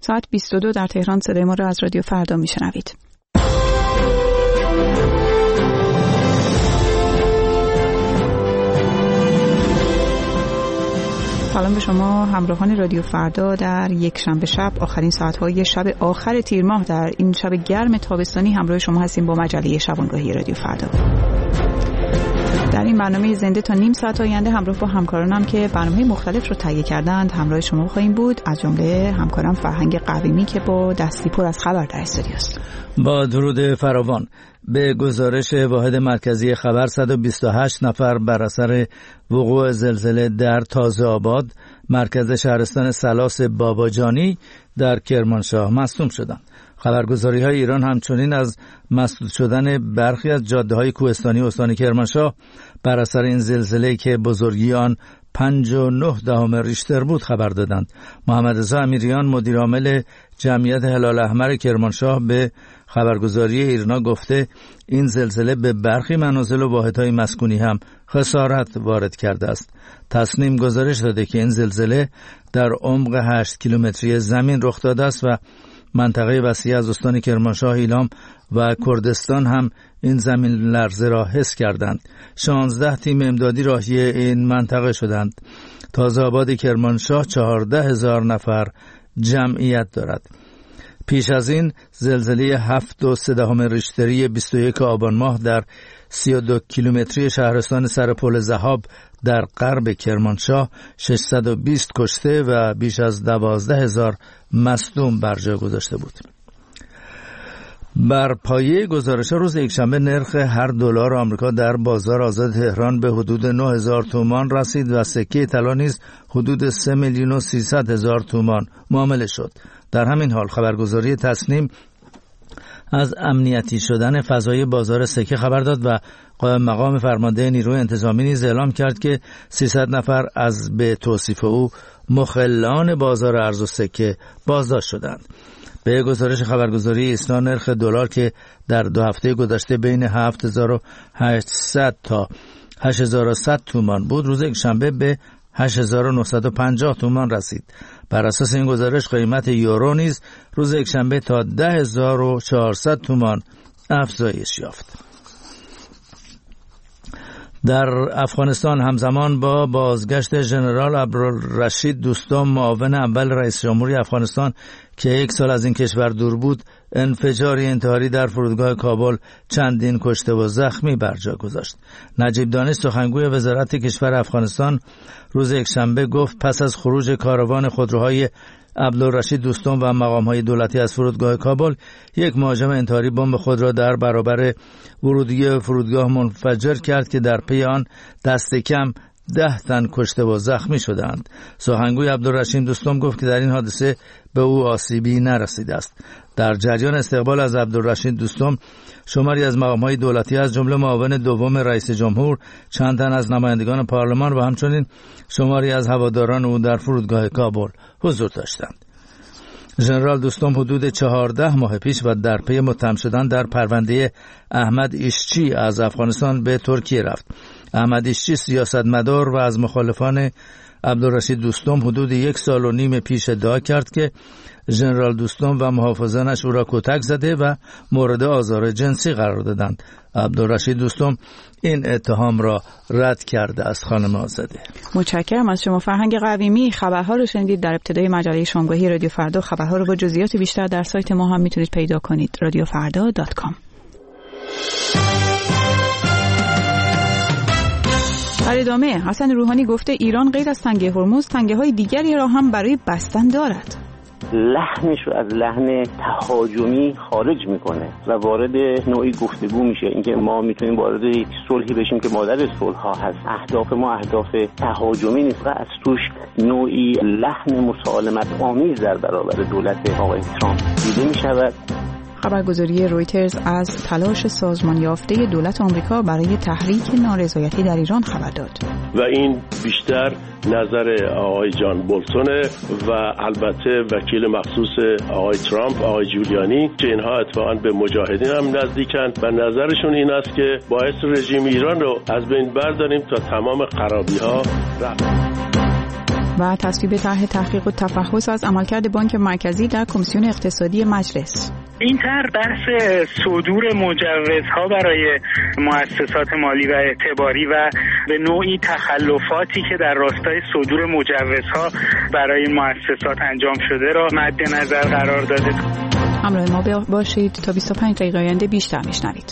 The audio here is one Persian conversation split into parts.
ساعت 22 در تهران صدای ما را از رادیو فردا میشنوید. سلام به شما همراهان رادیو فردا در یک شنبه شب، آخرین ساعت‌های شب آخر تیر ماه. در این شب گرم تابستانی همراه شما هستیم با مجله شبانگاهی رادیو فردا. در این برنامه زنده تا نیم ساعت آینده همراه با همکارانم که برنامه مختلف رو تهیه کردند همراه شما خواهیم بود، از جمله همکارم فرهنگ قویمی که با دستی پر از خبر در استودیو است. با درود فراوان. به گزارش واحد مرکزی خبر 128 نفر بر اثر وقوع زلزله در تازه آباد مرکز شهرستان سلاس باباجانی در کرمانشاه مصدوم شدند. خبرگزاری‌های ایران همچنین از مسدود شدن برخی از جاده‌های کوهستانی استان کرمانشاه بر اثر این زلزله که بزرگی آن 5.9 ریشتر بود خبر دادند. محمد رضا امیریان مدیر عامل جمعیت هلال احمر کرمانشاه به خبرگزاری ایرنا گفته این زلزله به برخی منازل و واحدهای مسکونی هم خسارت وارد کرده است. تصنیم گزارش داده که این زلزله در عمق 8 کیلومتری زمین رخ داده است و منطقه وسیع از استان کرمانشاه، ایلام و کردستان هم این زمین لرزه را حس کردند. 16 تیم امدادی راهی این منطقه شدند. تازه آباد کرمانشاه 14,000 نفر جمعیت دارد. پیش از این زلزله 7.3 ریشتری 21 آبان ماه در 32 کیلومتری شهرستان سرپل ذهاب در غرب کرمانشاه 620 کشته و بیش از 12,000 مصدوم بر جای گذاشته بود. بر پایه گزارش روز یکشنبه نرخ هر دلار آمریکا در بازار آزاد تهران به حدود 9,000 تومان رسید و سکه طلا نیز حدود 3,300,000 تومان معامله شد. در همین حال خبرگزاری تصنیم از امنیتی شدن فضای بازار سکه خبر داد و قائم مقام فرمانده نیروی انتظامی نیز اعلام کرد که 300 نفر از به توصیف او مخلان بازار ارز و سکه بازداشت شدند. به گزارش خبرگزاری ایسنا نرخ دلار که در 2 هفته گذشته بین 7,800 تا 8,100 تومان بود، روز یکشنبه به 8,950 تومان رسید. بر اساس این گزارش قیمت یورو نیز روز یکشنبه تا 10,400 تومان افزایش یافت. در افغانستان همزمان با بازگشت ژنرال عبدالرشید دوستم معاون اول رئیس جمهوری افغانستان که 1 سال از این کشور دور بود، انفجاری انتحاری در فرودگاه کابل چندین کشته و زخمی بر جا گذاشت. نجیب دانش سخنگوی وزارت کشور افغانستان روز یکشنبه گفت پس از خروج کاروان خودروهای عبدالرشید دوستم و مقام‌های دولتی از فرودگاه کابل، یک مهاجم انتحاری بمب خود را در برابر ورودی فرودگاه منفجر کرد که در پی آن دست کم 10 تن کشته و زخمی شدند. سخنگوی عبدالرشید دوستم گفت که در این حادثه به او آسیبی نرسیده است. در جریان استقبال از عبدالرشید دوستم، شماری از مقام‌های دولتی از جمله معاون دوم رئیس جمهور، چند تن از نمایندگان پارلمان و همچنین شماری از هواداران او در فرودگاه کابل حضور داشتند. ژنرال دوستم حدود 14 ماه پیش و در پی متهم شدن در پرونده احمد ایشچی از افغانستان به ترکیه رفت. احمد ایشچی سیاستمدار و از مخالفان عبدالرشید دوستم حدود 1 سال و نیم پیش ادعا کرد که ژنرال دوستم و محافظانش او را کتک زده و مورد آزار جنسی قرار دادند. عبدالرشید دوستم این اتهام را رد کرده است. خانم آزاده، متشکرم از شما فرهنگ قویمی. خبرها رو شنیدید در ابتدای مجله شبانگاهی رادیو فردا. خبرها رو با جزئیات بیشتر در سایت ما هم میتونید پیدا کنید، radiofarda.com. در ادامه حسن روحانی گفته ایران غیر از تنگه هرمز تنگه‌های دیگری را هم برای بستن دارد. لحنش رو از لحن تهاجمی خارج میکنه و وارد نوعی گفتگو میشه، اینکه ما میتونیم وارد یک صلحی بشیم که مادر صلح ها هست. اهداف ما اهداف تهاجمی نیست و از توش نوعی لحن مسالمت آمیز در برابر دولت آقای ترامپ دیده میشود. خبرگزاری رویترز از تلاش سازمان یافته دولت آمریکا برای تحریک نارضایتی در ایران خبر داد و این بیشتر نظر آقای جان بولتونه و البته وکیل مخصوص آقای ترامپ، آقای جولیانی، که اینها اتفاقا به مجاهدین هم نزدیکند و نظرشون این است که باعث رژیم ایران رو از بین برداریم تا تمام خرابی ها رفت. و تصویب طرح تحقیق و تفحص از عملکرد بانک مرکزی در کمیسیون اقتصادی مجلس. این طرح بحث صدور مجوزها برای مؤسسات مالی و اعتباری و به نوعی تخلفاتی که در راستای صدور مجوزها برای مؤسسات انجام شده را مد نظر قرار داده. همراه ما باشید تا 25 دقیقه آینده بیشتر میشنوید.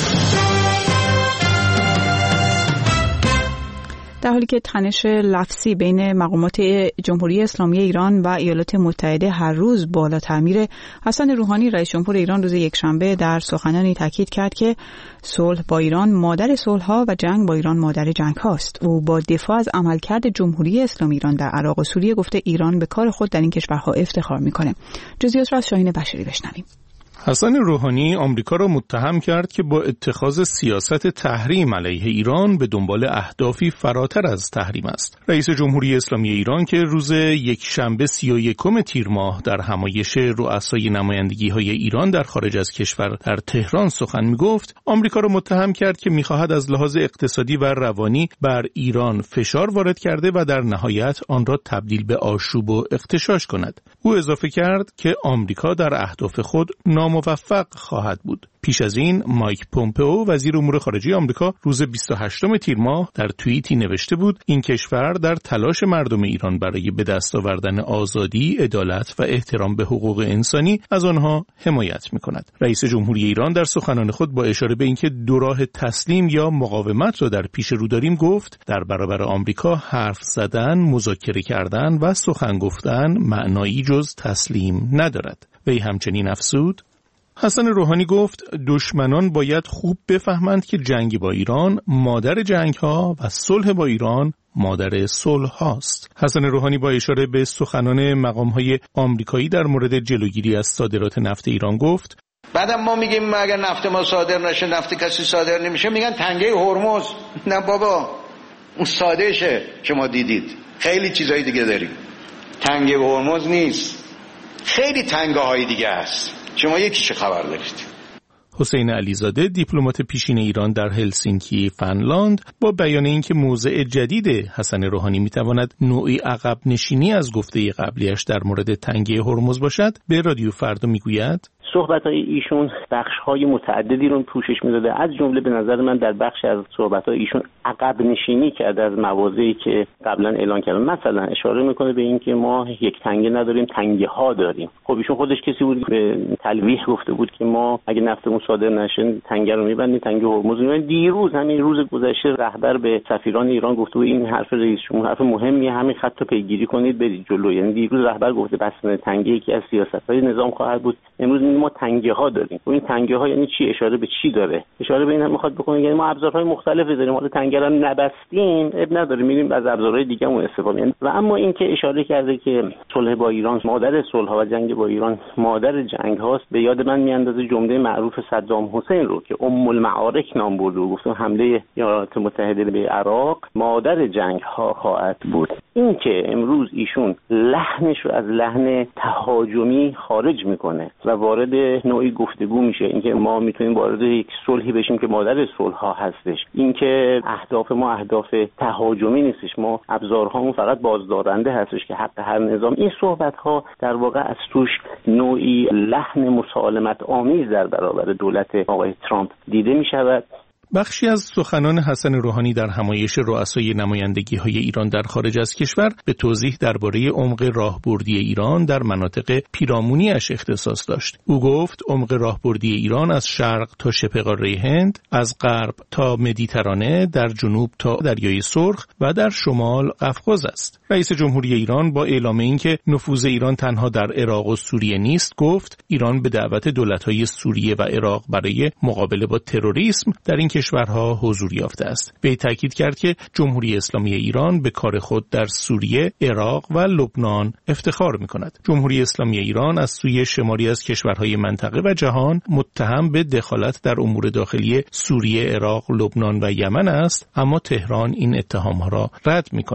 در حالی که تنش لفظی بین مقامات جمهوری اسلامی ایران و ایالات متحده هر روز بالاتر میره، حسن روحانی رئیس جمهور ایران روز یکشنبه در سخنانی تاکید کرد که صلح با ایران مادر صلح‌ها و جنگ با ایران مادر جنگ هاست. او با دفاع از عملکرد جمهوری اسلامی ایران در عراق و سوریه گفته ایران به کار خود در این کشورها افتخار میکنه. جزئیات را از شاهین بشری بشنویم. حسن روحانی آمریکا را متهم کرد که با اتخاذ سیاست تحریم علیه ایران به دنبال اهدافی فراتر از تحریم است. رئیس جمهوری اسلامی ایران که روز یکشنبه 31 تیر ماه در همایش رؤسای نمایندگی‌های ایران در خارج از کشور در تهران سخن می‌گفت، آمریکا را متهم کرد که می‌خواهد از لحاظ اقتصادی و روانی بر ایران فشار وارد کرده و در نهایت آن را تبدیل به آشوب و اغتشاش کند. او اضافه کرد که آمریکا در اهداف خود موفق خواهد بود. پیش از این مایک پومپئو وزیر امور خارجه آمریکا روز 28 تیر ماه در توییتی نوشته بود این کشور در تلاش مردم ایران برای به دست آوردن آزادی، عدالت و احترام به حقوق انسانی از آنها حمایت می‌کند. رئیس جمهوری ایران در سخنان خود با اشاره به اینکه دو راه تسلیم یا مقاومت را در پیش رو داریم گفت در برابر آمریکا حرف زدن، مذاکره کردن و سخن گفتن معنایی جز تسلیم ندارد. وی همچنین افزود: حسن روحانی گفت دشمنان باید خوب بفهمند که جنگ با ایران مادر جنگ ها و صلح با ایران مادر صلح هاست. حسن روحانی با اشاره به سخنان مقام های آمریکایی در مورد جلوگیری از صادرات نفت ایران گفت بعدم ما میگیم اگر نفت ما صادر نشه، نفت کسی صادر نمیشه، میگن تنگه هرمز. نه بابا، اون ساده شه که ما دیدید، خیلی چیزای دیگه داریم. تنگه هرمز نیست، خیلی تنگه های دیگه هست. شما یکیش خبر دارید. حسین علیزاده دیپلمات پیشین ایران در هلسینکی فنلاند با بیان اینکه موضع جدید حسن روحانی میتواند نوعی عقب نشینی از گفته قبلیش در مورد تنگه هرمز باشد به رادیو فردا میگوید صحبت‌های ایشون بخش‌های متعددی رو پوشش می‌داده. از جمله به نظر من در بخش از صحبت‌های ایشون عقب نشینی کرده از مواضعی که قبلا اعلان کردن. مثلا اشاره می‌کنه به اینکه ما یک تنگه نداریم، تنگه‌ها داریم. خب ایشون خودش کسی بود به تلویح گفته بود که ما اگه نفتمون صادر نشه تنگه رو می‌بندیم، تنگه هرمز رو. دیروز همین روز گذشته رهبر به سفیران ایران گفته بود این حرف رئیس جمهور حرف مهمیه، همین خط رو پیگیری کنید برید جلو. یعنی دیروز رهبر گفته بستن تنگه یکی از سیاست‌های نظام خواهد بود. امروز ما تنگه ها داریم. این تنگه ها یعنی چی؟ اشاره به چی داره؟ اشاره به این هم میخواد بکنه یعنی ما ابزارهای مختلفی داریم، حالا تنگه رو نبستیم اب نداره، میریم از ابزارهای دیگه اون استفاده کنیم. و اما اینکه اشاره کرده که صلح با ایران مادر صلح ها و جنگ با ایران مادر جنگ هاست، به یاد من میاندازه جمله معروف صدام حسین رو که ام المعارک نام برده و گفته حمله ایالات متحده به عراق مادر جنگ ها خواهد بود. این که امروز ایشون لحنش رو از لحن تهاجمی خارج میکنه و وارد نوعی گفتگو میشه، اینکه ما میتونیم وارد یک صلحی بشیم که مادر صلح ها هستش، اینکه اهداف ما اهداف تهاجمی نیستش، ما ابزارهامون فقط بازدارنده هستش که حق هر نظام. این صحبت ها در واقع از توش نوعی لحن مسالمت آمیز در برابر دولت آقای ترامپ دیده میشود. بخشی از سخنان حسن روحانی در همایش رؤسای نمایندگی‌های ایران در خارج از کشور به توضیح درباره عمق راهبردی ایران در مناطق پیرامونی‌اش اختصاص داشت. او گفت عمق راهبردی ایران از شرق تا شبه قاره هند، از غرب تا مدیترانه، در جنوب تا دریای سرخ و در شمال قفقاز است. رئیس جمهوری ایران با اعلام اینکه نفوذ ایران تنها در عراق و سوریه نیست، گفت ایران به دعوت دولت‌های سوریه و عراق برای مقابله با تروریسم در این کشورها حضور یافته است. به تاکید کرد که جمهوری اسلامی ایران به کار خود در سوریه، عراق و لبنان افتخار می‌کند. جمهوری اسلامی ایران از سوی شماری از کشورهای منطقه و جهان متهم به دخالت در امور داخلی سوریه، عراق، لبنان و یمن است، اما تهران این اتهام‌ها را رد می‌کند.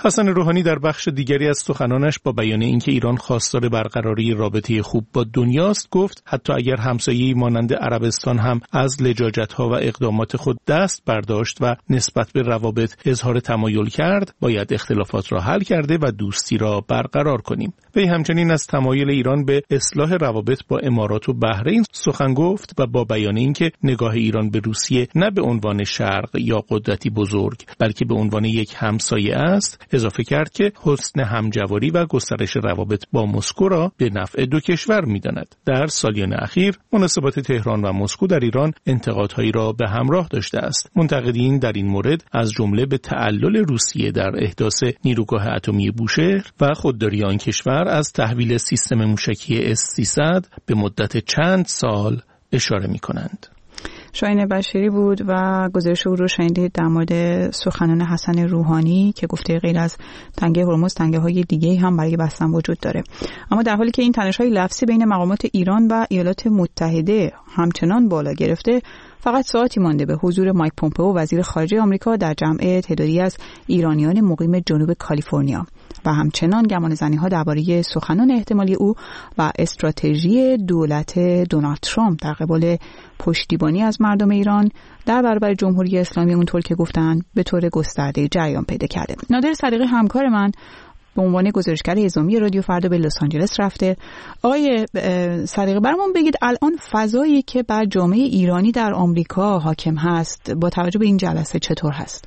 حسن روحانی در بخش دیگری از سخنانش با بیان اینکه ایران خواستار برقراری رابطه خوب با دنیاست گفت حتی اگر همسایه‌ای مانند عربستان هم از لجاجت‌ها و اقدامات خود دست برداشت و نسبت به روابط اظهار تمایل کرد، باید اختلافات را حل کرده و دوستی را برقرار کنیم. وی همچنین از تمایل ایران به اصلاح روابط با امارات و بحرین سخن گفت و با بیان اینکه نگاه ایران به روسیه نه به عنوان شرق یا قدرتی بزرگ بلکه به عنوان یک همسایه است، اضافه کرد که حسن همجواری و گسترش روابط با مسکو را به نفع دو کشور می‌داند. در سالیان اخیر مناسبات تهران و مسکو در ایران انتقادهایی را به همراه داشته است. منتقدین در این مورد از جمله به تعلل روسیه در احداث نیروگاه اتمی بوشهر و خودداری آن کشور از تحویل سیستم موشکی S-300 به مدت چند سال اشاره می‌کنند. شاهین بشیری بود و گزارش او رو شنیدید در مورد سخنان حسن روحانی که گفته غیر از تنگه هرمز تنگه‌های دیگه‌ای هم برای بستن وجود داره. اما در حالی که این تنش‌های لفظی بین مقامات ایران و ایالات متحده همچنان بالا گرفته، فقط ساعتی مانده به حضور مایک پومپئو وزیر خارجه آمریکا در جمع تعدادی از ایرانیان مقیم جنوب کالیفرنیا و همچنان گمانه‌زنی‌ها درباره سخنان احتمالی او و استراتژی دولت دونالد ترامپ در قبال پشتیبانی از مردم ایران در برابر جمهوری اسلامی اونطور که گفتن به طور گسترده جریان پیدا کرده. نادر صدیقی همکار من به عنوان گزارشگر اعزامی رادیو فردا به لس آنجلس رفته. آقای صدیقی برامون بگید الان فضایی که بر جامعه ایرانی در آمریکا حاکم هست با توجه به این جلسه چطور هست؟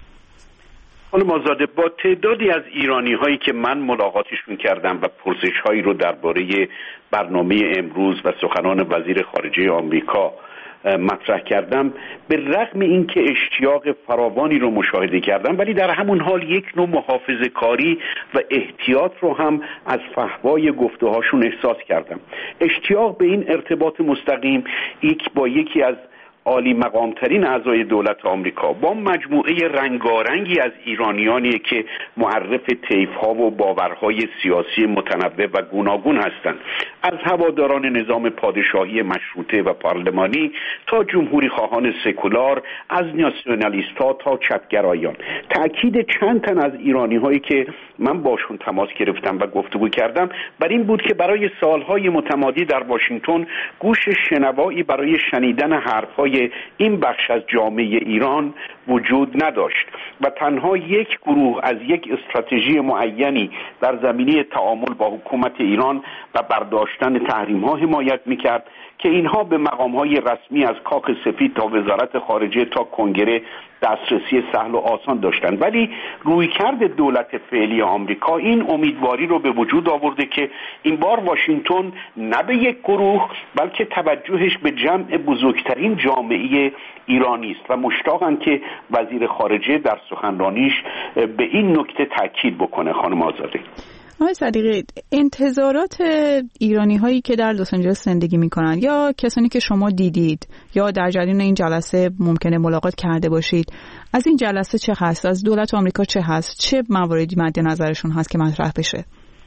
خانم آزاده، با تعدادی از ایرانی هایی که من ملاقاتشون کردم و پرسش هایی رو درباره برنامه امروز و سخنان وزیر خارجه آمریکا مطرح کردم، به رغم اینکه اشتیاق فراوانی رو مشاهده کردم ولی در همون حال یک نوع محافظه‌کاری و احتیاط رو هم از فحوای گفته‌هاشون احساس کردم. اشتیاق به این ارتباط مستقیم با یکی از عالی مقامترین اعضای دولت آمریکا با مجموعه رنگارنگی از ایرانیانی که معرف طیف‌ها و باورهای سیاسی متنوع و گوناگون هستند، از هواداران نظام پادشاهی مشروطه و پارلمانی تا جمهوری خواهان سکولار، از ناسیونالیست‌ها تا چپگرایان. تأکید چند تن از ایرانی‌هایی که من باشون تماس گرفتم و گفتگو کردم بر این بود که برای سالهای متمادی در واشنگتن گوش شنوایی برای شنیدن حرف‌های این بخش از جامعه ایران وجود نداشت و تنها یک گروه از یک استراتژی معینی در زمینه تعامل با حکومت ایران و برداشتن تحریم‌ها حمایت می‌کرد که اینها به مقام‌های رسمی از کاخ سفید تا وزارت خارجه تا کنگره دسترسی سهل و آسان داشتند. ولی رویکرد دولت فعلی آمریکا این امیدواری رو به وجود آورده که این بار واشنگتن نه به یک گروه بلکه توجهش به جمع بزرگترین جامعه ایرانی است و مشتاقند که وزیر خارجه در سخنرانیش به این نکته تاکید بکنه. خانم آزاده. آقای صدیقی، انتظارات ایرانی هایی که در لس آنجلس زندگی میکنن یا کسانی که شما دیدید یا در جریان این جلسه ممکنه ملاقات کرده باشید از این جلسه چه هست؟ از دولت آمریکا چه هست؟ چه مواردی مد نظرشون هست که مطرح بشه؟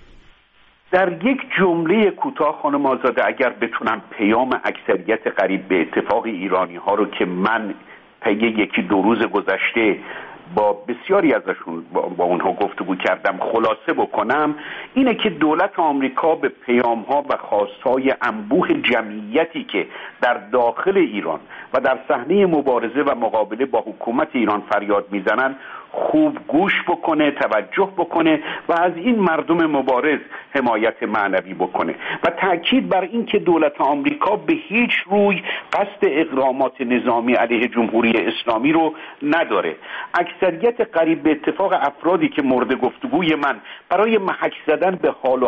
در یک جمله کوتاه خانم آزاده اگر بتونم پیام اکثریت قریب به اتفاق ایرانی ها رو که من طی یکی دو روز گذشته با بسیاری ازشون با اونها گفتگو کردم خلاصه بکنم، اینه که دولت آمریکا به پیام‌ها و خواست‌های انبوه جمعیتی که در داخل ایران و در صحنه مبارزه و مقابله با حکومت ایران فریاد میزنن خوب گوش بکنه، توجه بکنه و از این مردم مبارز حمایت معنوی بکنه و تأکید بر این که دولت آمریکا به هیچ روی قصد اقدامات نظامی علیه جمهوری اسلامی رو نداره. اکثریت قریب به اتفاق افرادی که مورد گفتگوی من برای محک زدن به حال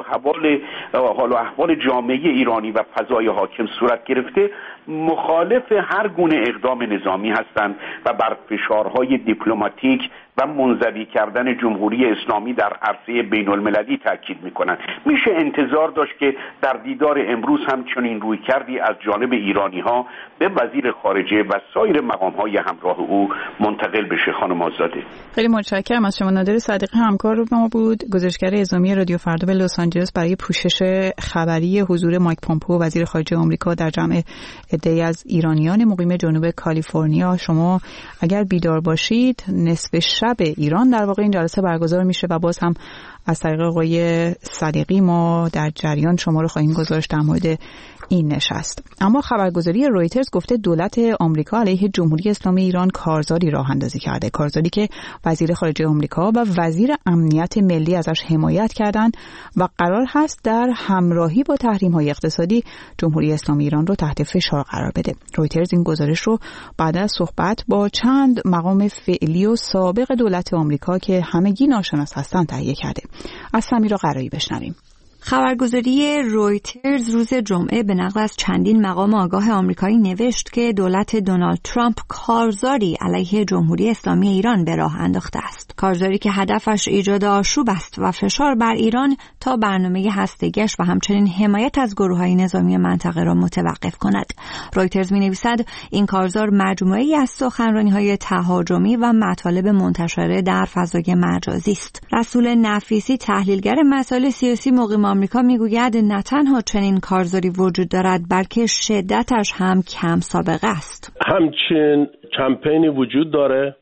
و احوال جامعه ایرانی و فضای حاکم صورت گرفته مخالف هر گونه اقدام نظامی هستند و بر فشارهای دیپلماتیک و منزوی کردن جمهوری اسلامی در عرصه بین المللی تاکید میکنند. میشه انتظار داشت که در دیدار امروز هم چنین روی کردی از جانب ایرانی ها به وزیر خارجه و سایر مقام های همراه او منتقل بشه. خانم آزاده، خیلی متشکرم از شما. نادر صدیقی همکار ما بود، گزارشگر اعزامی رادیو فردا به لس آنجلس برای پوشش خبری حضور مایک پومپئو وزیر خارجه آمریکا در جمع عده‌ای از ایرانیان مقیم جنوب کالیفرنیا. شما اگر بیدار باشید نصف شب ایران در واقع این جلسه برگزار میشه و باز هم از طریق آقای صدیقی ما در جریان شما رو خواهیم گذاشت در مورد این نشست. اما خبرگزاری رویترز گفته دولت آمریکا علیه جمهوری اسلامی ایران کارزاری راه اندازی کرده، کارزاری که وزیر خارجه آمریکا و وزیر امنیت ملی ازش حمایت کردند و قرار هست در همراهی با تحریم‌های اقتصادی جمهوری اسلامی ایران رو تحت فشار قرار بده. رویترز این گزارش رو بعد از صحبت با چند مقام فعلی و سابق دولت آمریکا که همگی ناشناس هستند تهیه کرده. از سمیرا قرایی بشنویم. خبرگزاری رویترز روز جمعه به نقل از چندین مقام آگاه آمریکایی نوشت که دولت دونالد ترامپ کارزاری علیه جمهوری اسلامی ایران به راه انداخته است. کارزاری که هدفش ایجاد آشوب است و فشار بر ایران تا برنامه هسته‌ایش و همچنین حمایت از گروه‌های نظامی منطقه را متوقف کند. رویترز می‌نویسد این کارزار مجموعه‌ای از سخنرانی‌های تهاجمی و مطالب منتشره در فضای مجازی است. رسول نفیسی تحلیلگر مسائل سیاسی مقیم آمریکا میگوید نه تنها چنین کارزاری وجود دارد بلکه شدتش هم کم سابقه است. همچنین کمپینی وجود داره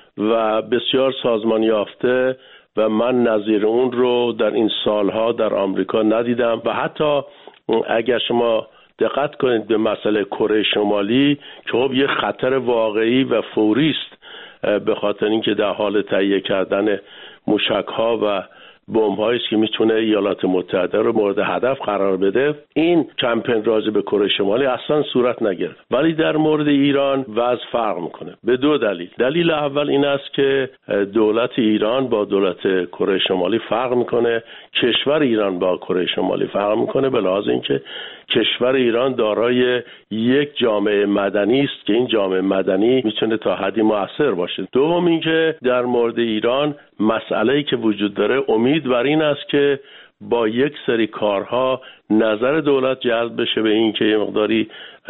و بسیار سازمان یافته و من نظیر اون رو در این سالها در آمریکا ندیدم و حتی اگر شما دقت کنید به مسئله کره شمالی که خب یه خطر واقعی و فوری است به خاطر اینکه در حال تهیه کردن موشک‌ها و بمب‌هایی است که میتونه ایالات متحده رو مورد هدف قرار بده، این کمپین راجع به کره شمالی اصلا صورت نگرفت. ولی در مورد ایران وضع فرق میکنه به دو دلیل. دلیل اول این است که دولت ایران با دولت کره شمالی فرق میکنه، کشور ایران با کره شمالی فرق میکنه به لحاظ اینکه کشور ایران دارای یک جامعه مدنی است که این جامعه مدنی میتونه تا حدی مؤثر باشه. دوم اینکه در مورد ایران مسئله‌ای که وجود داره امید بر این است که با یک سری کارها نظر دولت جلب بشه به این که یه مقداری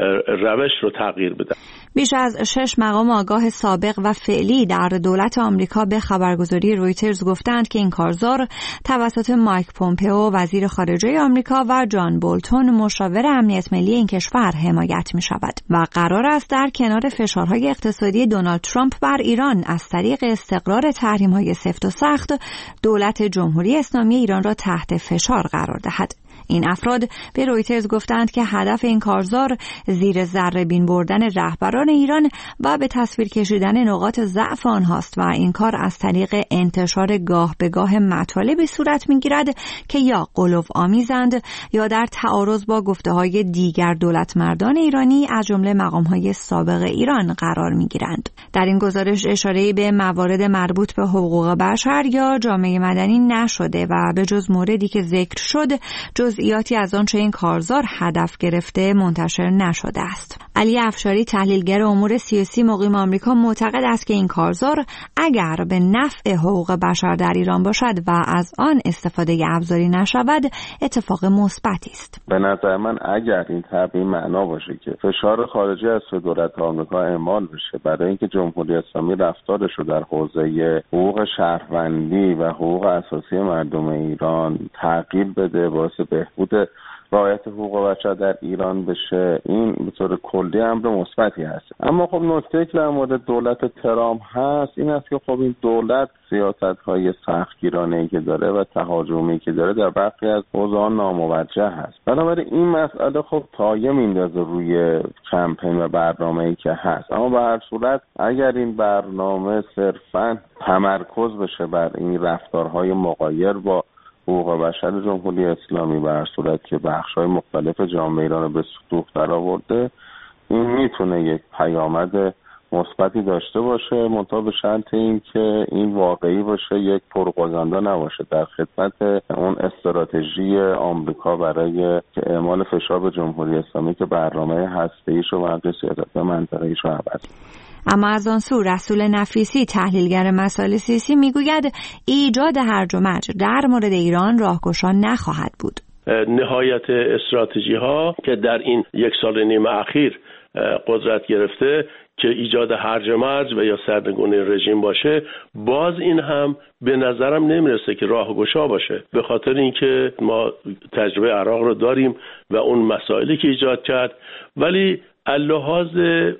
روش رو تغییر بده. بیش از 6 مقام آگاه سابق و فعلی در دولت آمریکا به خبرگزاری رویترز گفتند که این کارزار توسط مایک پومپئو وزیر خارجه آمریکا و جان بولتون مشاور امنیت ملی این کشور حمایت می شود و قرار است در کنار فشارهای اقتصادی دونالد ترامپ بر ایران از طریق استقرار تحریم‌های سفت و سخت دولت جمهوری اسلامی ایران را تحت فشار قرار دهد. این افراد به رویترز گفتند که هدف این کارزار زیر ذره بین بردن رهبران ایران و به تصویر کشیدن نقاط ضعف آنهاست و این کار از طریق انتشار گاه به گاه مطالبی صورت می‌گیرد که یا غلو آمیزند یا در تعارض با گفته‌های دیگر دولتمردان ایرانی از جمله مقام‌های سابق ایران قرار می‌گیرند. در این گزارش اشاره‌ای به موارد مربوط به حقوق بشر یا جامعه مدنی نشده و به جز موردی که ذکر شد جزئیاتی از آنچه این کارزار هدف گرفته منتشر نشده است. علی افشاری تحلیلگر امور سیاسی مقیم آمریکا معتقد است که این کارزار اگر به نفع حقوق بشر در ایران باشد و از آن استفاده ابزاری نشود اتفاق مثبتی است. به نظر من اگر این تبیین معنا باشه که فشار خارجی از دولت آمریکا اعمال بشه برای اینکه جمهوری اسلامی رفتارش رو در حوزه حقوق شهروندی و حقوق اساسی مردم ایران تغییر بده باعث بهبود رعایت حقوق بشر در ایران بشه، این به طور کلی امر مثبتی هست. اما خب نکته که در مورد دولت ترامپ هست این است که خب این دولت سیاست‌های سختگیرانه‌ای که داره و تهاجمی که داره در برخی از حوزه‌ها ناموجه هست. بنابراین این مسئله خب تایه میندازه روی کمپین و برنامه‌ای که هست. اما به هر صورت اگر این برنامه صرفاً تمرکز بشه بر این رفتارهای مغایر با حقوق بشر جمهوری اسلامی به هر صورت که بخش‌های مختلف جامعه ایران رو به سطوح درآورده، این میتونه یک پیامد مثبتی داشته باشه، منتها به شرط این که این واقعی باشه، یک پروپاگاندا نباشه در خدمت اون استراتژی آمریکا برای اعمال فشار به جمهوری اسلامی که برنامه هسته‌ایش و سیاست منطقه‌ایش رو عوض. اما از آن سو رسول نفیسی تحلیلگر مسائل سیاسی میگوید ایجاد هرج و مرج در مورد ایران راهگشا نخواهد بود. نهایت استراتژی ها که در این 1 سال و نیم اخیر قدرت گرفته که ایجاد هرج و مرج و یا سرنگونی رژیم باشه، باز این هم به نظرم نمیرسه که راهگشا باشه، به خاطر اینکه ما تجربه عراق رو داریم و اون مسائلی که ایجاد کرد. ولی اللحاظ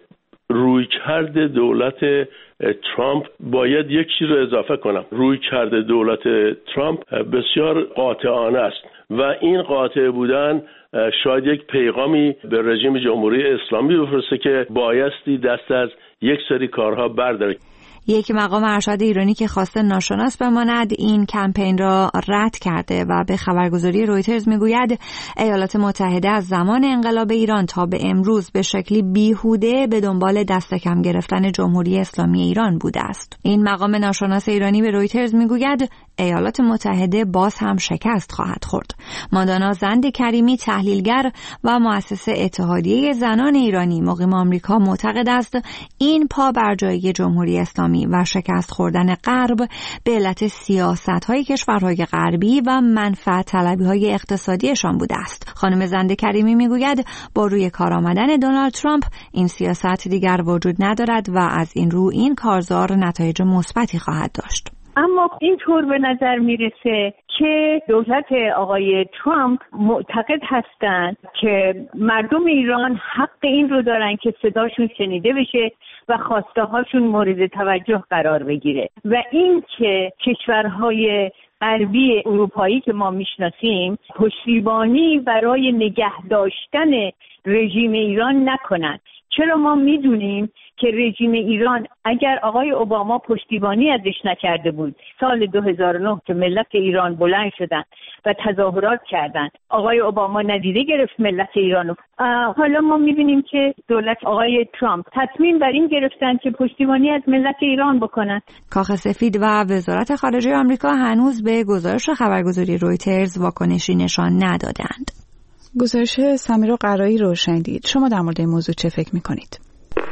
رویکرد دولت ترامپ باید یک چیز رو اضافه کنم. رویکرد دولت ترامپ بسیار قاطعانه است و این قاطع بودن شاید یک پیغامی به رژیم جمهوری اسلامی بفرسته که بایستی دست از یک سری کارها برداره. یک مقام ارشد ایرانی که خواسته ناشناس بماند این کمپین را رد کرده و به خبرگزاری رویترز میگوید ایالات متحده از زمان انقلاب ایران تا به امروز به شکلی بیهوده به دنبال دست کم گرفتن جمهوری اسلامی ایران بوده است. این مقام ناشناس ایرانی به رویترز میگوید ایالات متحده باز هم شکست خواهد خورد. ماندانا زند کریمی، تحلیلگر و مؤسس اتحادیه زنان ایرانی مقیم آمریکا، معتقد است این پا بر جایی جمهوری اسلامی و شکست خوردن غرب به علت سیاست‌های کشورهای غربی و منفعت طلبی‌های اقتصادیشان بوده است. خانم زند کریمی میگوید با روی کار آمدن دونالد ترامپ این سیاست دیگر وجود ندارد و از این رو این کارزار نتایج مثبتی خواهد داشت. اما اینطور به نظر میرسه که دولت آقای ترامپ معتقد هستند که مردم ایران حق این رو دارن که صداشون شنیده بشه و خواسته هاشون مورد توجه قرار بگیره و این که کشورهای غربی اروپایی که ما میشناسیم پشتیبانی برای نگه داشتن رژیم ایران نکنن. چرا ما میدونیم که رژیم ایران اگر آقای اوباما پشتیبانی ازش نکرده بود، سال 2009 که ملت ایران بلند شدن و تظاهرات کردن، آقای اوباما ندیده گرفت ملت ایرانو. حالا ما میبینیم که دولت آقای ترامپ تصمیم بر این گرفتن که پشتیبانی از ملت ایران بکنن. کاخ سفید و وزارت خارجه آمریکا هنوز به گزارش خبرگزاری رویترز واکنشی نشان ندادند. گزارش سمیرا قرایی رو شنیدید. شما در مورد این موضوع چه فکر میکنید؟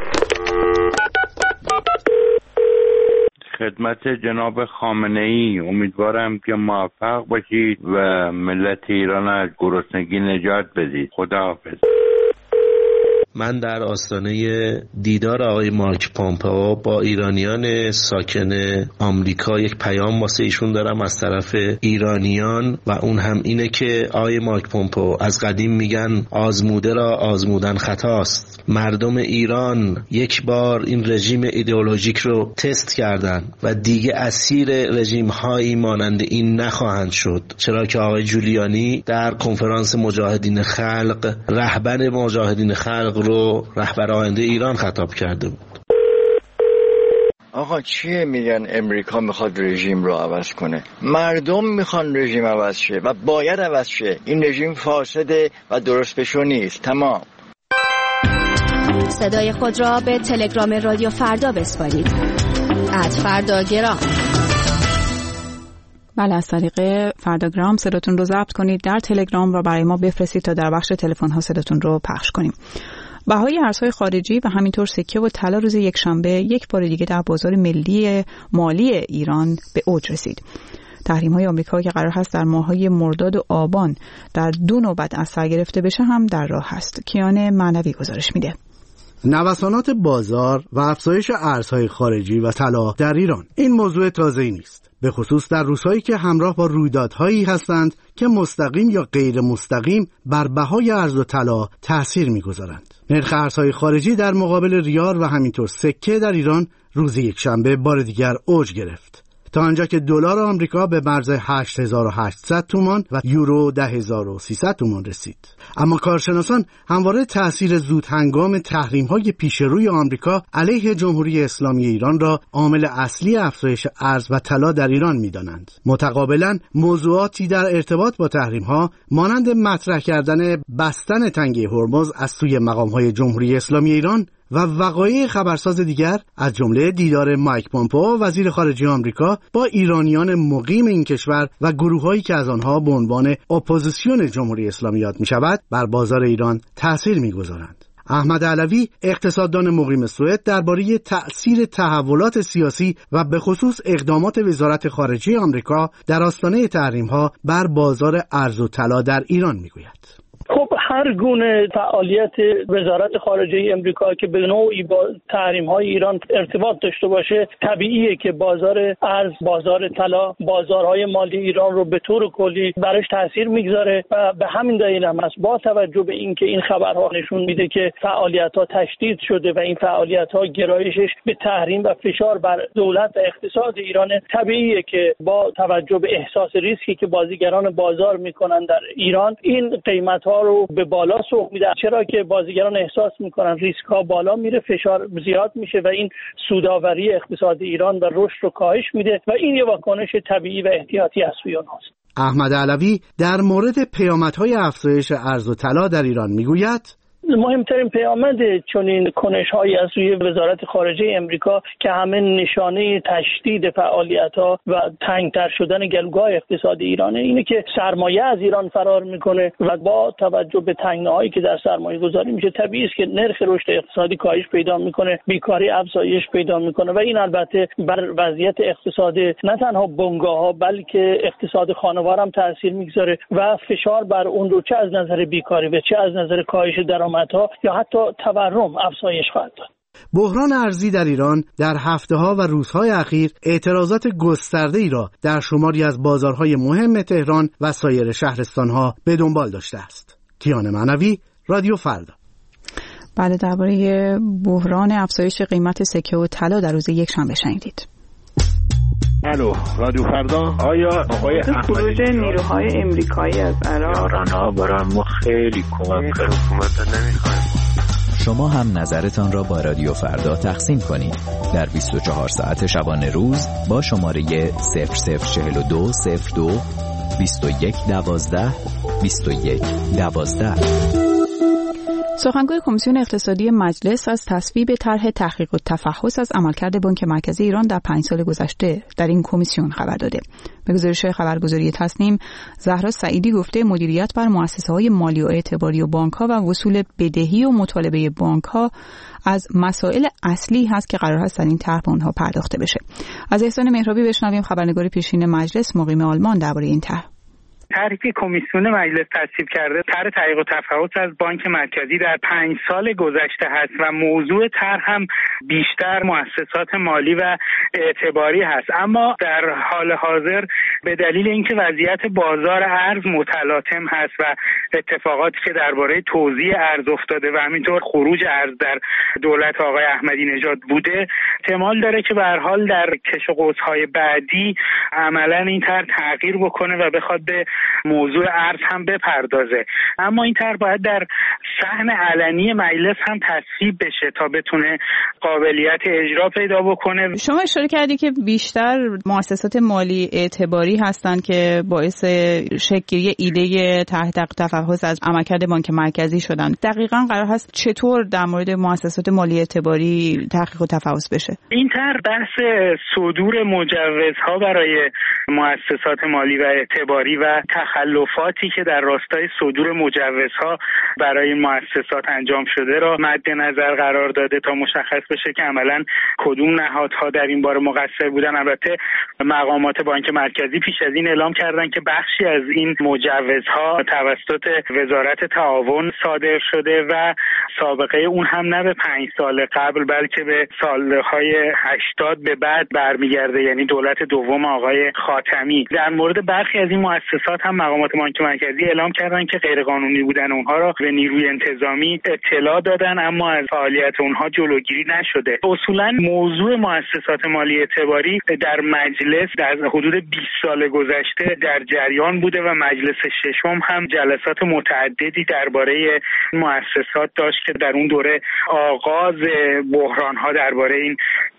خدمت جناب خامنه‌ای، امیدوارم که موفق باشید و ملت ایران از گرسنگی نجات بدید. خداحافظ. من در آستانه دیدار آقای مایک پومپئو با ایرانیان ساکن آمریکا یک پیام واسه ایشون دارم از طرف ایرانیان و اون هم اینه که آقای مایک پومپئو، از قدیم میگن آزموده را آزمودن خطاست. مردم ایران یک بار این رژیم ایدئولوژیک رو تست کردن و دیگه اسیر رژیم هایی مانند این نخواهند شد، چرا که آقای جولیانی در کنفرانس مجاهدین خلق رهبر مجاهدین خلق رو رهبر آینده ایران خطاب کرده بود. آقا چیه میگن امریکا میخواد رژیم رو عوض کنه؟ مردم میخوان رژیم عوض شه و باید عوض شه. این رژیم فاسده و درست بشو نیست. تمام. صدای خود را به تلگرام رادیو فردا بسپارید. @فرداگرام. بله، از طریق فرداگرام صداتون رو ضبط کنید، در تلگرام را برای ما بفرستید تا در بخش تلفن ها صداتون رو پخش کنیم. بهای ارزهای خارجی و همینطور سکه و طلا روز یکشنبه یک بار دیگه در بازار ملی مالی ایران به اوج رسید. تحریم‌های آمریکا که قرار هست در ماه‌های مرداد و آبان در 2 نوبت از سر گرفته بشه هم در راه است. کیان معنوی گزارش میده. نوسانات بازار و افزایش ارزهای خارجی و طلا در ایران این موضوع تازه‌ای نیست، به خصوص در روزهایی که همراه با رویدادهایی هستند که مستقیم یا غیر مستقیم بر بهای ارز و طلا تأثیر می‌گذارند. نرخ ارزهای خارجی در مقابل ریال و همینطور سکه در ایران روز یکشنبه بار دیگر اوج گرفت، تا آنجا که دلار آمریکا به مرز 8800 تومان و یورو 10300 تومان رسید. اما کارشناسان همواره تأثیر زود هنگام تحریم‌های پیش روی آمریکا علیه جمهوری اسلامی ایران را عامل اصلی افزایش ارز و طلا در ایران می‌دانند. متقابلاً موضوعاتی در ارتباط با تحریم‌ها مانند مطرح کردن بستن تنگه هرمز از سوی مقام‌های جمهوری اسلامی ایران و وقایع خبرساز دیگر از جمله دیدار مایک پومپئو وزیر خارجه آمریکا با ایرانیان مقیم این کشور و گروه‌هایی که از آنها به عنوان اپوزیسیون جمهوری اسلامی یاد می‌شود بر بازار ایران تأثیر می‌گذارند. احمد علوی، اقتصاددان مقیم سوئد، درباره تأثیر تحولات سیاسی و به خصوص اقدامات وزارت خارجه آمریکا در آستانه تحریم‌ها بر بازار ارز و طلا در ایران می‌گوید. خب هر گونه فعالیت وزارت خارجه امریکا که به نوعی با تحریم‌های ایران ارتباط داشته باشه، طبیعیه که بازار ارز، بازار طلا، بازارهای مالی ایران رو به طور کلی برش تاثیر میگذاره و به همین دلیل هم است با توجه به اینکه این خبرها نشون میده که فعالیت‌ها تشدید شده و این فعالیت‌ها گرایشش به تحریم و فشار بر دولت و اقتصاد ایران، طبیعیه که با توجه به احساس ریسکی که بازیگران بازار میکنن در ایران این قیمت‌ها رو به بالا سوق میده. چرا که بازیگران احساس میکنن ریسک‌ها بالا میره، فشار زیاد میشه و این سودآوری اقتصاد ایران و رشد رو کاهش میده و این یه واکنش طبیعی و احتیاطی از سوی اونهاست. احمد علوی در مورد پیامدهای افزایش ارز و طلا در ایران میگوید مهمترین پیامد چنین کنش‌هایی از سوی وزارت خارجه امریکا که همه نشانه تشدید فعالیت‌ها و تنگ‌تر شدن گلوگاه اقتصاد ایرانه، اینه که سرمایه از ایران فرار میکنه و با توجه به تنگناهایی که در سرمایه گذاری میشه طبیعی است که نرخ رشد اقتصادی کاهش پیدا میکنه، بیکاری افزایش پیدا میکنه و این البته بر وضعیت اقتصاد نه تنها بنگاه‌ها بلکه اقتصاد خانوار هم تاثیر میگذاره و فشار بر اون رو چه از نظر بیکاری و چه از نظر کاهش درآمدها یا حتی تورم افزایش خواهد داد. بحران ارزی در ایران در هفته‌ها و روزهای اخیر اعتراضات گسترده‌ای را در شماری از بازارهای مهم تهران و سایر شهرستان‌ها به دنبال داشته است. کیان معنوی، رادیو فردا. بله، درباره بحران افزایش قیمت سکه و طلا در روز یکشنبه شنیدید. الو، رادیو فردا. آیا آقای خروج نیروهای امریکایی از عراق برای ما خیلی کمک کرد. حکومت نمیخوایم. شما هم نظرتان را با رادیو فردا تقسیم کنید در 24 ساعت شبانه روز با شماره 0042 02 21 12 21 12. سخنگوی کمیسیون اقتصادی مجلس از تصویب طرح تحقیق و تفحص از عملکرد بانک مرکزی ایران در 5 سال گذشته در این کمیسیون خبر داده. به گزارش خبرگزاری تصنیم، زهرا سعیدی گفته مدیریت بر مؤسسه‌های مالی و اعتباری و بانک‌ها و وصول بدهی و مطالبه بانک‌ها از مسائل اصلی هست که قرار هست در این طرح به اونها پرداخته بشه. از احسان مهرابی بشنویم خبرنگار پیشین مجلس مقیم آلمان درباره این طرح. طرحی که کمیسیون مجلس تصویب کرده طرح تحقیق و تفحص از بانک مرکزی در 5 سال گذشته هست و موضوع طرح هم بیشتر مؤسسات مالی و اعتباری هست، اما در حال حاضر به دلیل اینکه وضعیت بازار ارز متلاطم هست و اتفاقاتی که درباره توزیع ارز افتاده و همینطور خروج ارز در دولت آقای احمدی نژاد بوده، احتمال داره که به هر حال در کش و قوس‌های بعدی عملاً این طرح تغییر بکنه و بخواد به موضوع ارز هم بپردازه. اما این طرح باید در صحن علنی مجلس هم تصویب بشه تا بتونه قابلیت اجرا پیدا بکنه. شما اشاره کردی که بیشتر مؤسسات مالی اعتباری هستند که باعث شکل‌گیری ایده تحقیق تفحص از عملکرد بانک مرکزی شدن. دقیقاً قرار هست چطور در مورد مؤسسات مالی اعتباری تحقیق و تفحص بشه؟ این طرح بحث صدور مجوزها برای مؤسسات مالی و اعتباری و تخلفاتی که در راستای صدور مجوزها برای مؤسسات انجام شده را مد نظر قرار داده تا مشخص بشه که عملاً کدوم نهادها در این باره مقصر بودن. البته مقامات بانک مرکزی پیش از این اعلام کردن که بخشی از این مجوزها توسط وزارت تعاون صادر شده و سابقه اون هم نه به 5 سال قبل بلکه به سالهای 80 به بعد برمیگرده، یعنی دولت دوم آقای خاتمی. در مورد برخی از این مؤسسات هم مقامات بانک مرکزی اعلام کردن که غیرقانونی بودن اونها را به نیروی انتظامی اطلاع دادن اما از فعالیت اونها جلوگیری نشده. اصولا موضوع مؤسسات مالی اعتباری در مجلس در حدود 20 سال گذشته در جریان بوده و مجلس ششم هم جلسات متعددی درباره مؤسسات داشت که در اون دوره آغاز بحران‌ها درباره این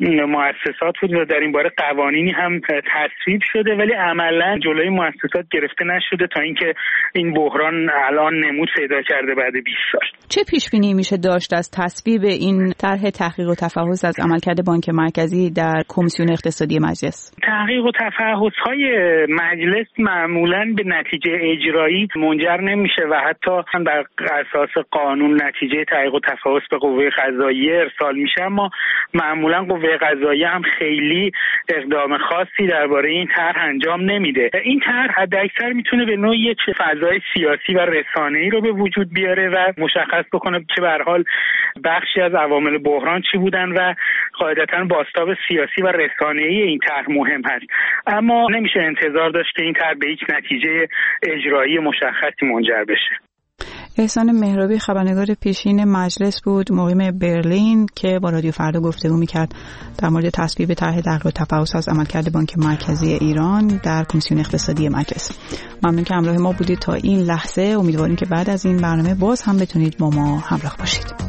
مؤسسات بود و در این باره قوانینی هم تصویب شده، ولی عملاً جلوی مؤسسات گرفته نشده تا اینکه این بحران الان نمود پیدا کرده بعد 20 سال. چه پیش بینی میشه داشت از تصویب این طرح تحقیق و تفحص از عملکرد بانک مرکزی در کمیسیون اقتصادی مجلس؟ تحقیق و تفحص‌های مجلس معمولاً به نتیجه اجرایی منجر نمیشه و حتی بر اساس قانون نتیجه تحقیق و تفحص به قوه قضاییه ارسال میشه، اما معمولاً قوه قضاییه هم خیلی اقدام خاصی درباره این طرح انجام نمیده. این طرح حداکثر میتونه به نوعی یک فضای سیاسی و رسانه‌ای رو به وجود بیاره و مشخص بکنه که به هر حال بخشی از عوامل بحران چی بودن و قاعدتاً بازتاب سیاسی و رسانه‌ای این طرح مهم هست، اما نمیشه انتظار داشت که این طرح به هیچ نتیجه اجرایی مشخصی منجر بشه. احسان مهرابی خبرنگار پیشین مجلس بود مقیم برلین که با رادیو فردا گفتگو می‌کرد در مورد تصویب طرح تحقیق و تفحص از عملکرد بانک مرکزی ایران در کمیسیون اقتصادی مجلس. ممنون که همراه ما بودید تا این لحظه. امیدواریم که بعد از این برنامه باز هم بتونید با ما همراه باشید.